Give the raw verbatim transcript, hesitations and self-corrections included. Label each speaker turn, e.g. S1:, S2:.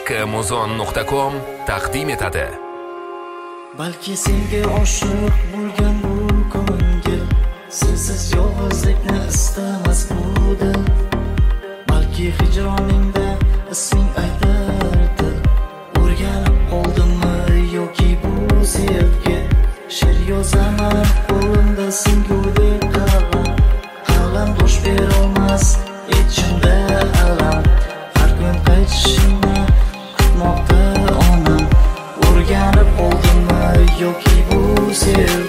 S1: Muzon nuqta com taqdim etadi.
S2: Balki senga oshiq bo'lgan bu ko'ngil sensiz yolg'izlikni istamas budi. Balki hijroningda isming aytardi. O'rganib qoldimmi yoki bu sevgi? She'r yozaman qo'limda singudek qalam. Qalam dosh berolmas ichimda alam. Har kun qaytishingni kutmoqda onam. O'rganib qoldimmi yoki bu sevgi?